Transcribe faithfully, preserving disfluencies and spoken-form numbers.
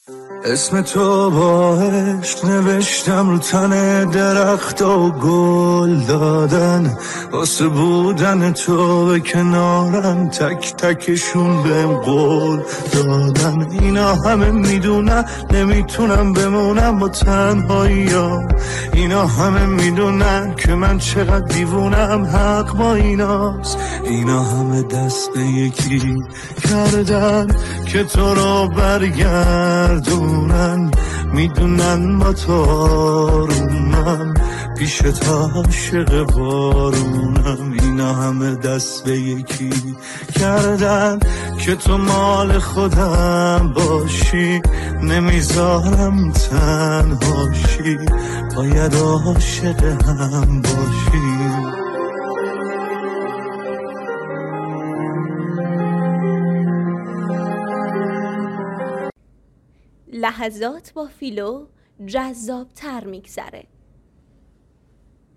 اسم تو با عشق نوشتم رو تن درخت و گل دادن، واسه بودن تو به کنارم تک تکشون بهم قول دادن. اینا همه میدونن نمیتونم بمونم با تنهایی ها، اینا همه میدونن که من چقدر دیوونم، حق با ایناست. اینا همه دست به یکی کردن که تو رو برگردونن، میدونن با تو آرومم پیش تا عاشق بارونم. اینا همه دست به یکی کردن که تو مال خودم باشی، نمیذارم تنهاشی، باید عاشق هم باشی. لحظات با فیلو جذاب تر میگذره.